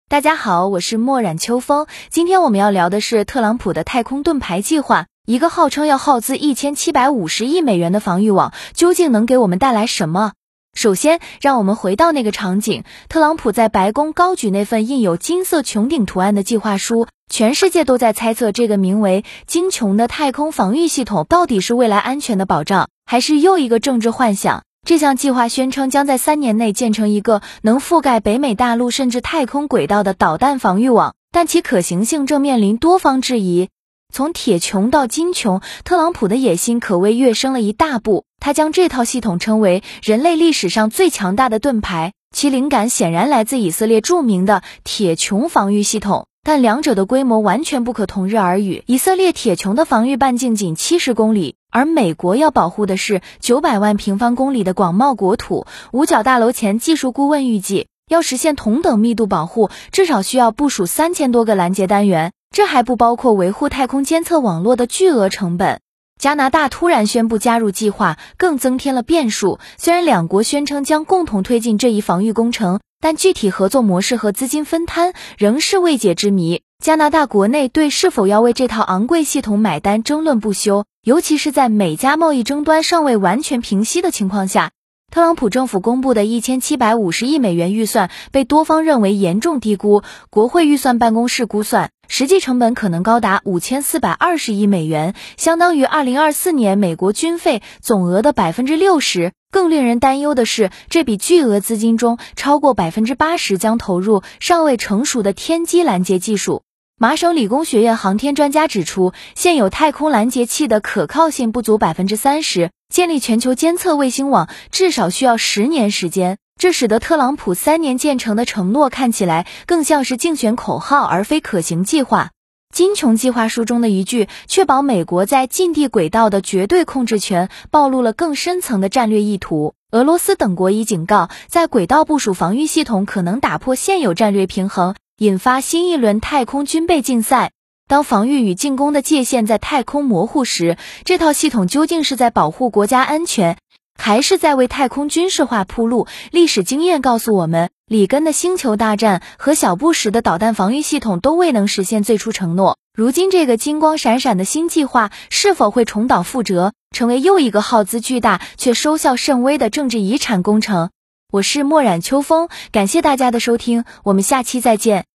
大家好，我是墨染秋风。今天我们要聊的是特朗普的太空盾牌计划，一个号称要耗资1750亿美元的防御网，究竟能给我们带来什么？首先，让我们回到那个场景，特朗普在白宫高举那份印有金色穹顶图案的计划书，全世界都在猜测这个名为金穹的太空防御系统到底是未来安全的保障，还是又一个政治幻想。这项计划宣称将在3年内建成一个能覆盖北美大陆甚至太空轨道的导弹防御网，但其可行性正面临多方质疑。从铁穹到金穹，特朗普的野心可谓跃升了一大步，他将这套系统称为人类历史上最强大的盾牌，其灵感显然来自以色列著名的铁穹防御系统，但两者的规模完全不可同日而语。以色列铁穹的防御半径仅70公里，而美国要保护的是900万平方公里的广袤国土。五角大楼前技术顾问预计，要实现同等密度保护，至少需要部署3000多个拦截单元，这还不包括维护太空监测网络的巨额成本。加拿大突然宣布加入计划，更增添了变数。虽然两国宣称将共同推进这一防御工程，但具体合作模式和资金分摊仍是未解之谜。加拿大国内对是否要为这套昂贵系统买单争论不休，尤其是在美加贸易争端尚未完全平息的情况下。特朗普政府公布的1750亿美元预算被多方认为严重低估，国会预算办公室估算，实际成本可能高达5420亿美元，相当于2024年美国军费总额的 60%。更令人担忧的是，这笔巨额资金中超过 80% 将投入尚未成熟的天基拦截技术。麻省理工学院航天专家指出，现有太空拦截器的可靠性不足 30%， 建立全球监测卫星网至少需要10年时间，这使得特朗普3年建成的承诺看起来更像是竞选口号而非可行计划。金穹计划书中的一句确保美国在近地轨道的绝对控制权暴露了更深层的战略意图。俄罗斯等国已警告，在轨道部署防御系统可能打破现有战略平衡，引发新一轮太空军备竞赛。当防御与进攻的界限在太空模糊时，这套系统究竟是在保护国家安全，还是在为太空军事化铺路？历史经验告诉我们，里根的星球大战和小布什的导弹防御系统都未能实现最初承诺。如今这个金光闪闪的新计划是否会重蹈覆辙，成为又一个耗资巨大却收效甚微的政治遗产工程？我是墨染秋风，感谢大家的收听，我们下期再见。